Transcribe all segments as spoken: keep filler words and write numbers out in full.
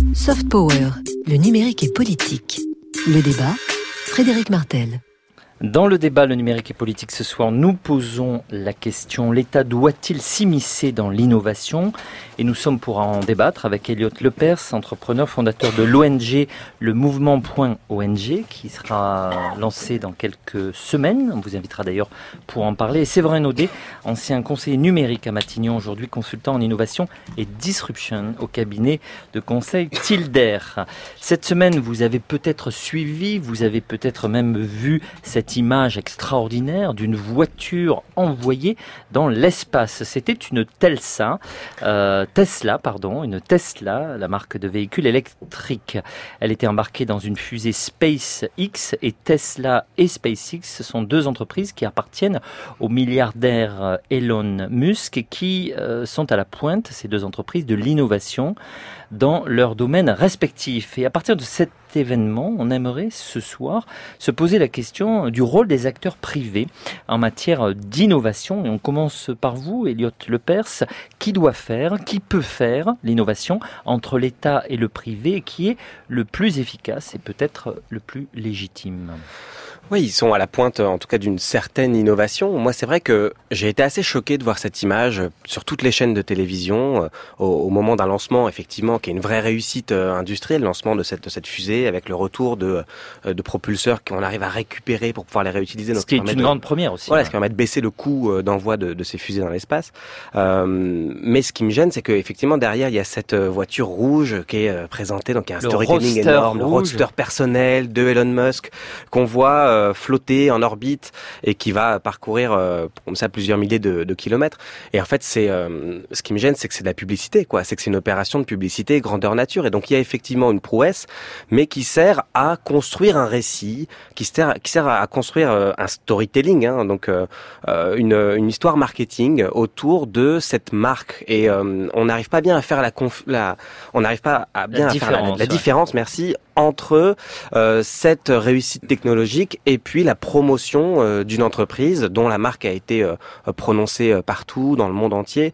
Soft Power, le numérique et politique. Le débat, Frédéric Martel. Dans le débat, le numérique et politique ce soir, nous posons la question: l'État doit-il s'immiscer dans l'innovation? Et nous sommes pour en débattre avec Elliot Lepers, entrepreneur, fondateur de l'O N G Le Mouvement point O N G, qui sera lancé dans quelques semaines. On vous invitera d'ailleurs pour en parler. Et Séverin Naudet, ancien conseiller numérique à Matignon, aujourd'hui consultant en innovation et disruption au cabinet de conseil Tilder. Cette semaine, vous avez peut-être suivi, vous avez peut-être même vu cette image extraordinaire d'une voiture envoyée dans l'espace. C'était une Telsa, euh, Tesla, pardon, une Tesla, la marque de véhicule électrique. Elle était embarquée dans une fusée SpaceX, et Tesla et SpaceX, ce sont deux entreprises qui appartiennent au milliardaire Elon Musk et qui euh, sont à la pointe, ces deux entreprises, de l'innovation dans leurs domaines respectifs. Et à partir de cet événement, on aimerait ce soir se poser la question du rôle des acteurs privés en matière d'innovation. Et on commence par vous, Elliot Lepers. Qui doit faire, qui peut faire l'innovation entre l'État et le privé, et qui est le plus efficace et peut-être le plus légitime? Oui, ils sont à la pointe, en tout cas, d'une certaine innovation. Moi, c'est vrai que j'ai été assez choqué de voir cette image sur toutes les chaînes de télévision, euh, au, au moment d'un lancement, effectivement, qui est une vraie réussite euh, industrielle, le lancement de cette, de cette fusée, avec le retour de, euh, de propulseurs qu'on arrive à récupérer pour pouvoir les réutiliser. Ce qui est une de, grande première aussi. Voilà, ouais. Ce qui permet de baisser le coût euh, d'envoi de, de ces fusées dans l'espace. Euh, mais ce qui me gêne, c'est qu'effectivement, derrière, il y a cette voiture rouge qui est euh, présentée, donc il y a un le storytelling énorme, rouge. Le roadster personnel de Elon Musk, qu'on voit euh, flotter en orbite et qui va parcourir euh, comme ça plusieurs milliers de, de kilomètres. Et en fait, c'est euh, ce qui me gêne, c'est que c'est de la publicité, quoi. C'est que c'est une opération de publicité grandeur nature. Et donc il y a effectivement une prouesse, mais qui sert à construire un récit, qui sert, qui sert à construire euh, un storytelling, hein, donc euh, une, une histoire marketing autour de cette marque. Et euh, on n'arrive pas bien à faire la, conf- la on n'arrive pas à bien la à faire la, la, la ouais. différence, merci, entre euh, cette réussite technologique et puis la promotion euh, d'une entreprise dont la marque a été euh, prononcée euh, partout dans le monde entier.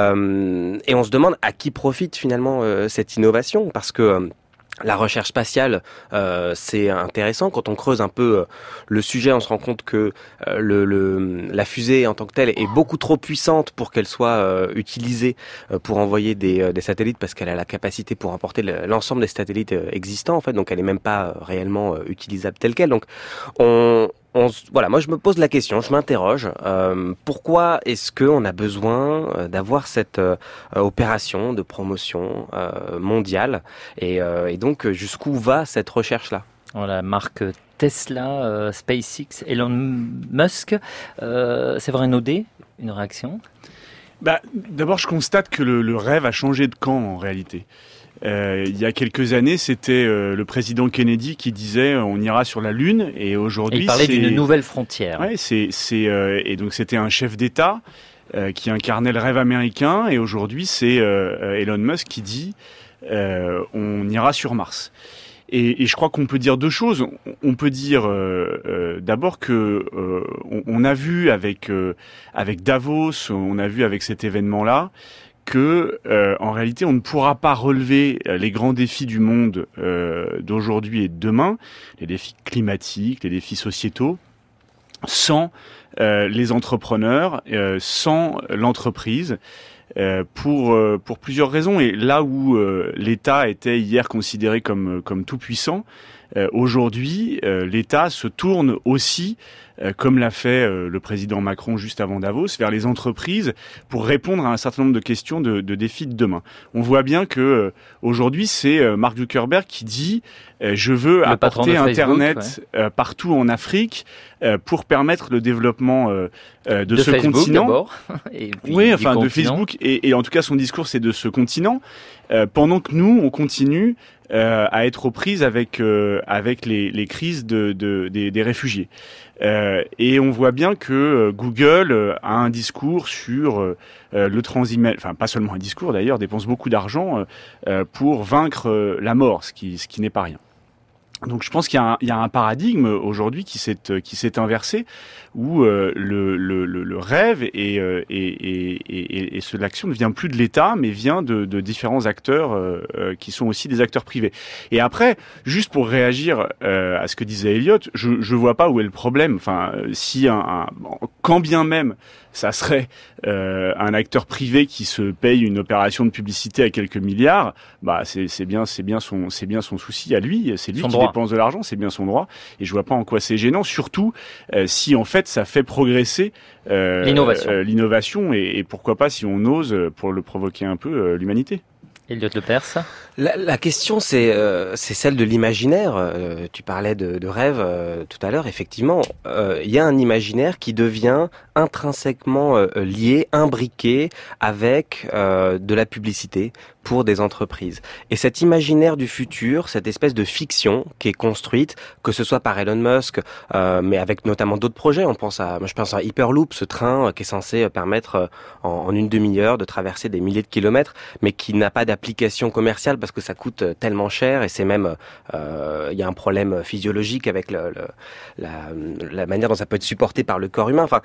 Euh, et on se demande à qui profite finalement euh, cette innovation, parce que euh, la recherche spatiale, euh, c'est intéressant. Quand on creuse un peu euh, le sujet, on se rend compte que euh, le, le, la fusée en tant que telle est beaucoup trop puissante pour qu'elle soit euh, utilisée euh, pour envoyer des, euh, des satellites, parce qu'elle a la capacité pour emporter le, l'ensemble des satellites euh, existants, en fait. Donc, elle est même pas euh, réellement euh, utilisable telle quelle. Donc, on... On, voilà, moi je me pose la question, je m'interroge, euh, pourquoi est-ce qu'on a besoin euh, d'avoir cette euh, opération de promotion euh, mondiale, et, euh, et donc jusqu'où va cette recherche-là? La marque Tesla, euh, SpaceX, Elon Musk, euh, Séverin Naudet, une réaction? Bah, d'abord, je constate que le, le rêve a changé de camp en réalité. Euh, il y a quelques années, c'était euh, le président Kennedy qui disait euh, on ira sur la Lune, et aujourd'hui, et il parlait c'est... d'une nouvelle frontière. Ouais, c'est, c'est euh, et donc c'était un chef d'État euh, qui incarnait le rêve américain, et aujourd'hui c'est euh, Elon Musk qui dit euh, on ira sur Mars. Et, et je crois qu'on peut dire deux choses. On peut dire euh, euh, d'abord que euh, on, on a vu avec euh, avec Davos, on a vu avec cet événement-là, que euh, en réalité on ne pourra pas relever les grands défis du monde euh, d'aujourd'hui et de demain, les défis climatiques, les défis sociétaux, sans euh, les entrepreneurs, euh, sans l'entreprise. Euh, pour euh, pour plusieurs raisons. Et là où euh, l'État était hier considéré comme comme tout puissant, euh, aujourd'hui euh, l'État se tourne aussi, euh, comme l'a fait euh, le président Macron juste avant Davos, vers les entreprises pour répondre à un certain nombre de questions de, de défis de demain. On voit bien que euh, aujourd'hui c'est euh, Mark Zuckerberg qui dit euh, je veux le apporter Internet Facebook, ouais. euh, partout en Afrique euh, pour permettre le développement euh, euh, de, de ce Facebook, continent. D'abord, et puis oui, enfin de continent. Facebook, et, et en tout cas son discours c'est de ce continent, euh, pendant que nous on continue euh, à être aux prises avec euh, avec les, les crises de, de des, des réfugiés. Euh, et on voit bien que euh, Google euh, a un discours sur euh, le transhumanisme, enfin pas seulement un discours d'ailleurs, dépense beaucoup d'argent euh, pour vaincre euh, la mort, ce qui ce qui n'est pas rien. Donc je pense qu'il y a un, il y a un paradigme aujourd'hui qui s'est qui s'est inversé, où euh, le, le, le rêve et, euh, et, et, et, et ce, l'action ne vient plus de l'État, mais vient de, de différents acteurs euh, euh, qui sont aussi des acteurs privés. Et après, juste pour réagir euh, à ce que disait Elliot, je je vois pas où est le problème. Enfin, si un, un quand bien même ça serait euh, un acteur privé qui se paye une opération de publicité à quelques milliards, bah c'est c'est bien c'est bien son c'est bien son souci à lui, c'est lui son qui droit. dépense de l'argent, c'est bien son droit, et je vois pas en quoi c'est gênant, surtout euh, si en fait ça fait progresser euh, l'innovation, euh, l'innovation et, et pourquoi pas si on ose pour le provoquer un peu euh, l'humanité. Elliot Lepers. La, la question, c'est euh, c'est celle de l'imaginaire. Euh, tu parlais de, de rêve euh, tout à l'heure. Effectivement, il euh, y a un imaginaire qui devient intrinsèquement euh, lié, imbriqué avec euh, de la publicité pour des entreprises. Et cet imaginaire du futur, cette espèce de fiction qui est construite, que ce soit par Elon Musk, euh, mais avec notamment d'autres projets. On pense à, moi je pense à Hyperloop, ce train qui est censé permettre en, en une demi-heure de traverser des milliers de kilomètres, mais qui n'a pas d'application commerciale parce que ça coûte tellement cher, et c'est même, euh, il y a un problème physiologique avec le, le, la, la manière dont ça peut être supporté par le corps humain. Enfin,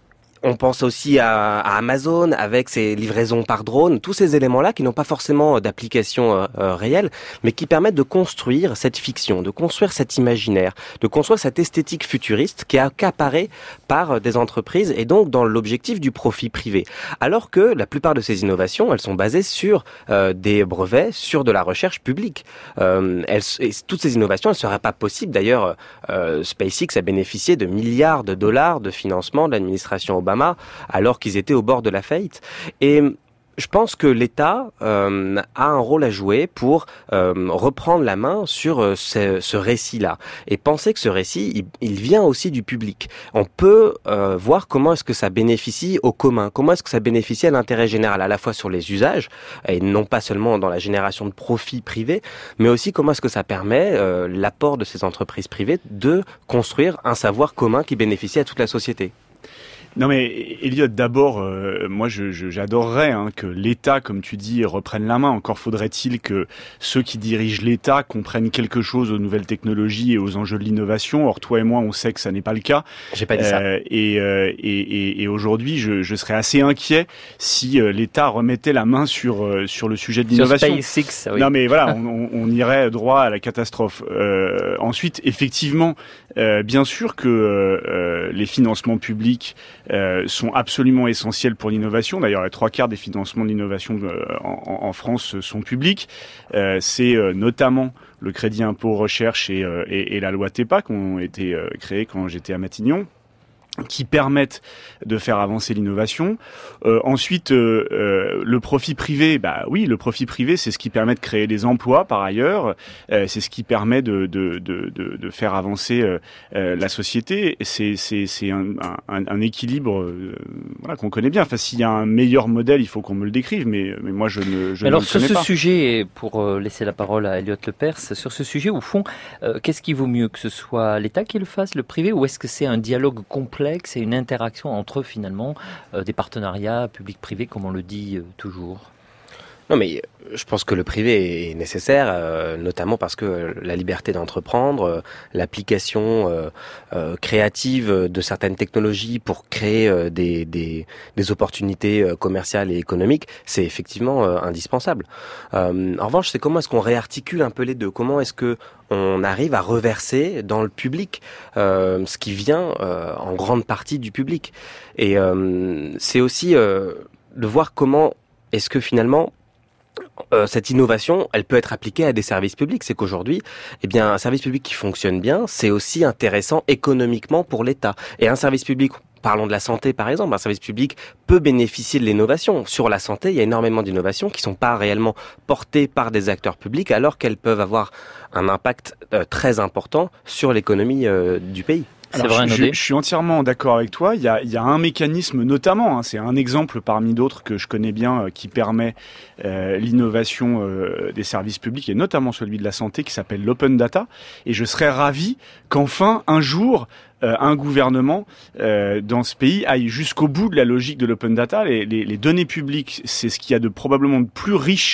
on pense aussi à, à Amazon avec ses livraisons par drone, tous ces éléments-là qui n'ont pas forcément d'application euh, euh, réelle, mais qui permettent de construire cette fiction, de construire cet imaginaire, de construire cette esthétique futuriste qui est accaparée par des entreprises et donc dans l'objectif du profit privé. Alors que la plupart de ces innovations, elles sont basées sur euh, des brevets, sur de la recherche publique. Euh, elles, et toutes ces innovations, elles ne seraient pas possibles. D'ailleurs, euh, SpaceX a bénéficié de milliards de dollars de financement de l'administration Obama alors qu'ils étaient au bord de la faillite. Et je pense que l'État euh, a un rôle à jouer pour euh, reprendre la main sur euh, ce, ce récit-là. Et penser que ce récit, il, il vient aussi du public. On peut euh, voir comment est-ce que ça bénéficie au commun, comment est-ce que ça bénéficie à l'intérêt général, à la fois sur les usages, et non pas seulement dans la génération de profits privés, mais aussi comment est-ce que ça permet euh, l'apport de ces entreprises privées de construire un savoir commun qui bénéficie à toute la société. Non mais Elliot, d'abord, euh, moi je, je, j'adorerais hein, que l'État, comme tu dis, reprenne la main. Encore faudrait-il que ceux qui dirigent l'État comprennent quelque chose aux nouvelles technologies et aux enjeux de l'innovation. Or, toi et moi, on sait que ça n'est pas le cas. J'ai pas dit euh, ça. Et, euh, et, et, et aujourd'hui, je, je serais assez inquiet si euh, l'État remettait la main sur euh, sur le sujet de l'innovation. Sur SpaceX, oui. Non mais voilà, on, on irait droit à la catastrophe. Euh, ensuite, effectivement, euh, bien sûr que euh, les financements publics Euh, sont absolument essentiels pour l'innovation. D'ailleurs, les trois quarts des financements de l'innovation euh, en, en France sont publics. Euh, c'est euh, notamment le crédit impôt recherche et, euh, et, et la loi TEPA qui ont été euh, créés quand j'étais à Matignon, qui permettent de faire avancer l'innovation. Euh, ensuite, euh, euh, le profit privé, bah oui, le profit privé, c'est ce qui permet de créer des emplois par ailleurs, euh, c'est ce qui permet de de de de, de faire avancer euh, euh, la société. C'est c'est c'est un un, un équilibre euh, voilà qu'on connaît bien. Enfin, s'il y a un meilleur modèle, il faut qu'on me le décrive, mais mais moi je ne je Alors ne le sur connais ce pas. sujet, pour laisser la parole à Elliot Lepers, sur ce sujet, au fond, euh, qu'est-ce qui vaut mieux, que ce soit l'État qui le fasse, le privé, ou est-ce que c'est un dialogue complet? C'est une interaction entre finalement euh, des partenariats publics-privés, comme on le dit euh, toujours. Non, mais je pense que le privé est nécessaire, euh, notamment parce que la liberté d'entreprendre, euh, l'application euh, euh, créative de certaines technologies pour créer euh, des, des, des opportunités euh, commerciales et économiques, c'est effectivement euh, indispensable. Euh, en revanche, c'est comment est-ce qu'on réarticule un peu les deux? Comment est-ce que on arrive à reverser dans le public euh, ce qui vient euh, en grande partie du public? Et euh, c'est aussi euh, de voir comment est-ce que finalement Euh, cette innovation, elle peut être appliquée à des services publics. C'est qu'aujourd'hui, eh bien, un service public qui fonctionne bien, c'est aussi intéressant économiquement pour l'État. Et un service public, parlons de la santé par exemple, un service public peut bénéficier de l'innovation. Sur la santé, il y a énormément d'innovations qui sont pas réellement portées par des acteurs publics, alors qu'elles peuvent avoir un impact euh, très important sur l'économie euh, du pays. Alors, c'est vrai, je, je, je suis entièrement d'accord avec toi. Il y a, il y a un mécanisme notamment, hein, c'est un exemple parmi d'autres que je connais bien, euh, qui permet euh, l'innovation euh, des services publics, et notamment celui de la santé, qui s'appelle l'open data. Et je serais ravi qu'enfin, un jour, euh, un gouvernement euh, dans ce pays aille jusqu'au bout de la logique de l'open data. Les, les, les données publiques, c'est ce qu'il y a de probablement de plus riche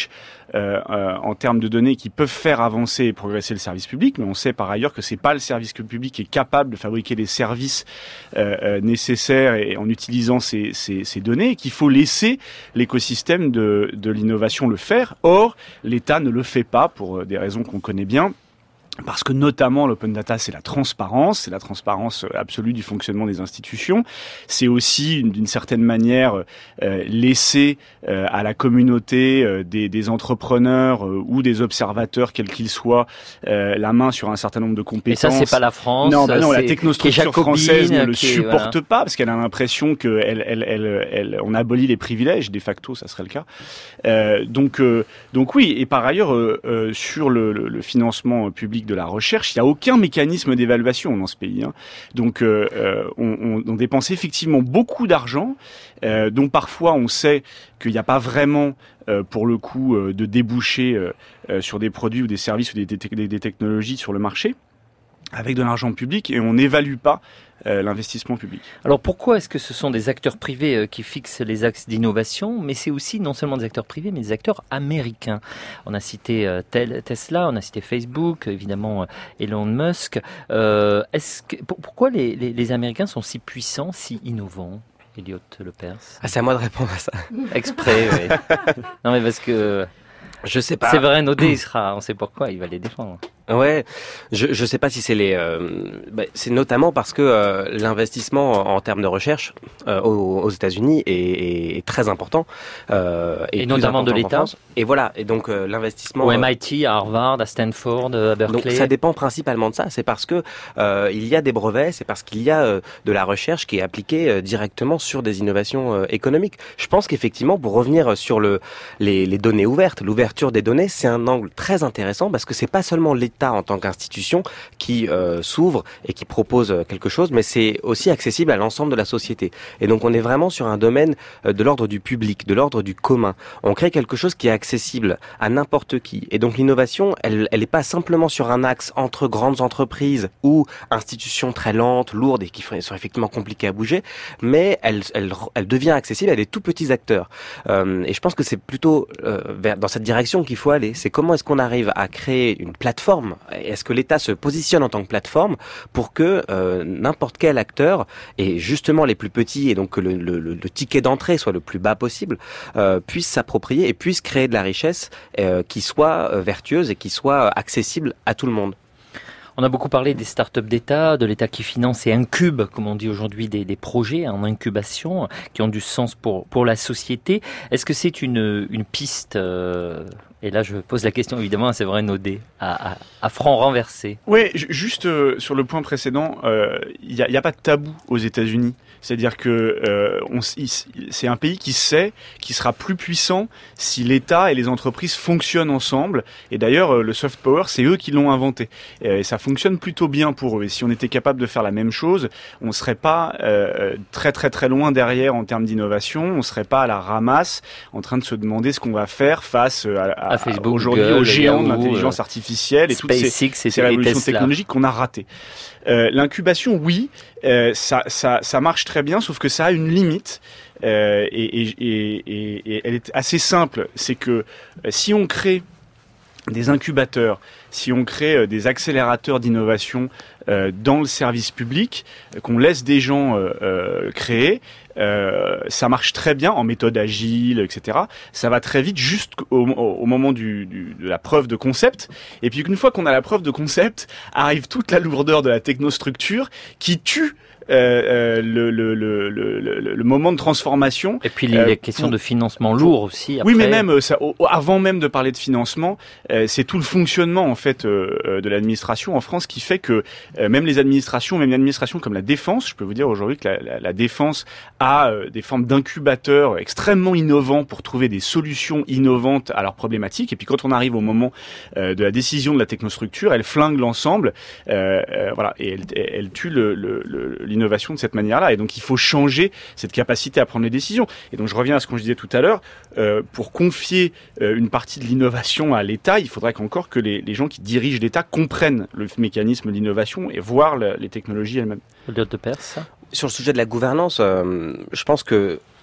euh, euh, en termes de données qui peuvent faire avancer et progresser le service public, mais on sait par ailleurs que c'est pas le service public qui est capable de fabriquer les services euh, euh, nécessaires et en utilisant ces, ces, ces données, et qu'il faut laisser l'écosystème de, de l'innovation le faire. Or, l'État ne le fait pas pour des raisons qu'on connaît bien. Parce que notamment l'open data, c'est la transparence, c'est la transparence absolue du fonctionnement des institutions. C'est aussi, d'une certaine manière, euh, laisser euh, à la communauté euh, des, des entrepreneurs euh, ou des observateurs, quels qu'ils soient, euh, la main sur un certain nombre de compétences. Et ça, c'est pas la France. Non, bah non, la technostructure française ne le qui est, supporte voilà. pas, parce qu'elle a l'impression que elle, elle, elle, elle, on abolit les privilèges. De facto, ça serait le cas. Euh, donc, euh, donc oui. Et par ailleurs, euh, euh, sur le, le, le financement public de la recherche, il n'y a aucun mécanisme d'évaluation dans ce pays. Hein. Donc, euh, on, on, on dépense effectivement beaucoup d'argent, euh, dont parfois on sait qu'il n'y a pas vraiment, euh, pour le coup, euh, de débouchés euh, euh, sur des produits ou des services ou des, des, des technologies sur le marché, avec de l'argent public, et on n'évalue pas euh, l'investissement public. Alors pourquoi est-ce que ce sont des acteurs privés euh, qui fixent les axes d'innovation, mais c'est aussi non seulement des acteurs privés, mais des acteurs américains. On a cité euh, tel, Tesla, on a cité Facebook, évidemment euh, Elon Musk. Euh, est-ce que, pour, pourquoi les, les, les Américains sont si puissants, si innovants, Elliot Lepers? Ah, c'est à moi de répondre à ça. Exprès, oui. Non mais parce que... Je sais pas. Séverin Naudet, il sera, on sait pourquoi, il va les défendre. Ouais, je je sais pas si c'est les, euh, bah, c'est notamment parce que euh, l'investissement en, en termes de recherche euh, aux, aux États-Unis est, est, est très important euh, et, et notamment de l'État. Et voilà, et donc euh, l'investissement au M I T, à Harvard, à Stanford, à Berkeley. Donc ça dépend principalement de ça. C'est parce que euh, il y a des brevets, c'est parce qu'il y a euh, de la recherche qui est appliquée euh, directement sur des innovations euh, économiques. Je pense qu'effectivement, pour revenir sur le les, les données ouvertes, l'ouverture des données, c'est un angle très intéressant parce que c'est pas seulement l'État en tant qu'institution qui euh, s'ouvre et qui propose quelque chose, mais c'est aussi accessible à l'ensemble de la société. Et donc on est vraiment sur un domaine euh, de l'ordre du public, de l'ordre du commun. On crée quelque chose qui est accessible à n'importe qui. Et donc l'innovation, elle elle est pas simplement sur un axe entre grandes entreprises ou institutions très lentes, lourdes et qui sont effectivement compliquées à bouger, mais elle elle elle devient accessible à des tout petits acteurs. Euh, et je pense que c'est plutôt euh, vers dans cette direction qu'il faut aller. C'est comment est-ce qu'on arrive à créer une plateforme. Est-ce que l'État se positionne en tant que plateforme pour que euh, n'importe quel acteur, et justement les plus petits, et donc que le, le, le ticket d'entrée soit le plus bas possible, euh, puisse s'approprier et puisse créer de la richesse euh, qui soit euh, vertueuse et qui soit accessible à tout le monde. On a beaucoup parlé des startups d'État, de l'État qui finance et incube, comme on dit aujourd'hui, des, des projets en incubation qui ont du sens pour, pour la société. Est-ce que c'est une, une piste euh, et là je pose la question évidemment à Séverin Naudet, à, à, à front renversé? Oui, juste euh, sur le point précédent, il euh, n'y a, y a pas de tabou aux États-Unis. C'est-à-dire que euh, on, c'est un pays qui sait qu'il sera plus puissant si l'État et les entreprises fonctionnent ensemble. Et d'ailleurs, le soft power, c'est eux qui l'ont inventé. Et ça fonctionne plutôt bien pour eux. Et si on était capable de faire la même chose, on serait pas euh, très très très loin derrière en termes d'innovation. On serait pas à la ramasse, en train de se demander ce qu'on va faire face à, à, à Facebook, aujourd'hui Google, aux géants Yahoo, de l'intelligence artificielle et toutes ces, ces révolutions technologiques qu'on a ratées. Euh, l'incubation, oui, euh, ça, ça, ça marche très bien, sauf que ça a une limite. Euh, et, et, et, et elle est assez simple. C'est que euh, si on crée des incubateurs, si on crée euh, des accélérateurs d'innovation euh, dans le service public, euh, qu'on laisse des gens euh, euh, créer, euh, ça marche très bien en méthode agile, et cetera. Ça va très vite jusqu'au au moment du, du, de la preuve de concept. Et puis une fois qu'on a la preuve de concept, arrive toute la lourdeur de la technostructure qui tue Euh, euh, le, le, le, le, le, le moment de transformation. Et puis les, euh, les questions pour, de financement lourd aussi. Après. Oui, mais même ça, avant même de parler de financement, euh, c'est tout le fonctionnement en fait euh, de l'administration en France qui fait que euh, même les administrations, même une administration comme la défense, je peux vous dire aujourd'hui que la, la, la défense a euh, des formes d'incubateurs extrêmement innovants pour trouver des solutions innovantes à leurs problématiques. Et puis quand on arrive au moment euh, de la décision de la technostructure, elle flingue l'ensemble, euh, euh, voilà, et elle, elle tue le, le, le l'innovation de cette manière-là. Et donc, il faut changer cette capacité à prendre les décisions. Et donc, je reviens à ce qu'on disait tout à l'heure. Euh, pour confier euh, une partie de l'innovation à l'État, il faudrait qu'encore que les, les gens qui dirigent l'État comprennent le mécanisme de l'innovation et voir le, les technologies elles-mêmes. Elliot Lepers. Sur le sujet de la gouvernance, euh, je pense que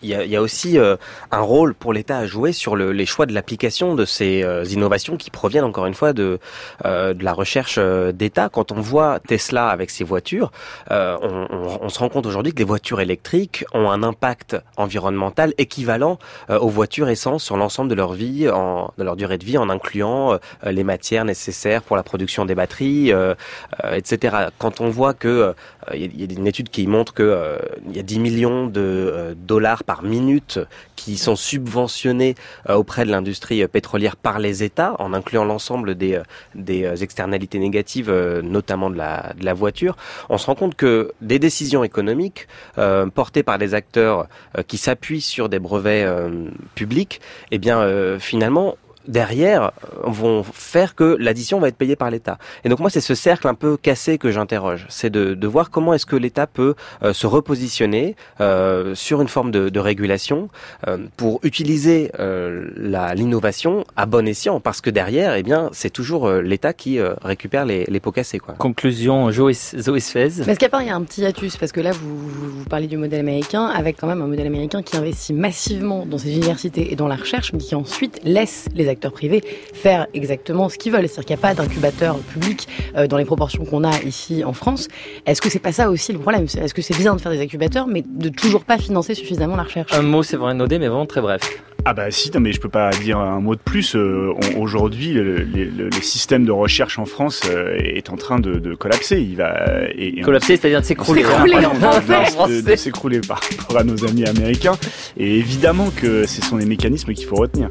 il y a, il y a aussi euh, un rôle pour l'État à jouer sur le, les choix de l'application de ces euh, innovations qui proviennent encore une fois de, euh, de la recherche euh, d'État. Quand on voit Tesla avec ses voitures, euh, on, on, on se rend compte aujourd'hui que les voitures électriques ont un impact environnemental équivalent euh, aux voitures essence sur l'ensemble de leur vie, en, de leur durée de vie, en incluant euh, les matières nécessaires pour la production des batteries, euh, euh, et cetera. Quand on voit que euh, il y a une étude qui montre que euh, il y a dix millions de euh, dollars par minute qui sont subventionnés euh, auprès de l'industrie pétrolière par les États, en incluant l'ensemble des, des externalités négatives, euh, notamment de la, de la voiture, on se rend compte que des décisions économiques euh, portées par des acteurs euh, qui s'appuient sur des brevets euh, publics, eh bien euh, finalement derrière vont faire que l'addition va être payée par l'État. Et donc moi, c'est ce cercle un peu cassé que j'interroge. C'est de, de voir comment est-ce que l'État peut euh, se repositionner euh, sur une forme de, de régulation euh, pour utiliser euh, la, l'innovation à bon escient. Parce que derrière, eh bien, c'est toujours euh, l'État qui euh, récupère les, les pots cassés, quoi. Conclusion, Zoé Sfez. Mais est-ce qu'à part, il y a un petit hiatus, parce que là, vous, vous, vous parlez du modèle américain, avec quand même un modèle américain qui investit massivement dans ses universités et dans la recherche, mais qui ensuite laisse les acteurs privés faire exactement ce qu'ils veulent. C'est-à-dire qu'il n'y a pas d'incubateur public euh, dans les proportions qu'on a ici en France. Est-ce que c'est pas ça aussi le problème ? Est-ce que c'est bien de faire des incubateurs, mais de toujours pas financer suffisamment la recherche ? Un mot, c'est vrai, Naudet, mais vraiment très bref. Ah bah si, non mais je peux pas dire un mot de plus. Euh, on, aujourd'hui, le, le, le, le système de recherche en France euh, est en train de, de collapser. Il va et, et collapser, on... c'est-à-dire de s'écrouler. S'écrouler en français. De, de s'écrouler par rapport à nos amis américains. Et évidemment que ce sont des mécanismes qu'il faut retenir.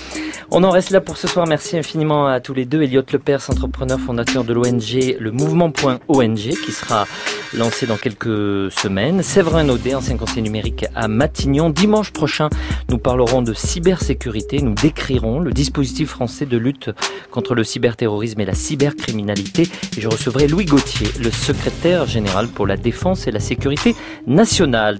On en reste là pour ce soir. Merci infiniment à tous les deux. Elliot Lepers, entrepreneur, fondateur de l'O N G Le Mouvement point O N G, qui sera lancé dans quelques semaines. Séverin Naudet, ancien conseiller numérique à Matignon. Dimanche prochain, nous parlerons de cybersécurité. Nous décrirons le dispositif français de lutte contre le cyberterrorisme et la cybercriminalité. Et je recevrai Louis Gauthier, le secrétaire général pour la défense et la sécurité nationale.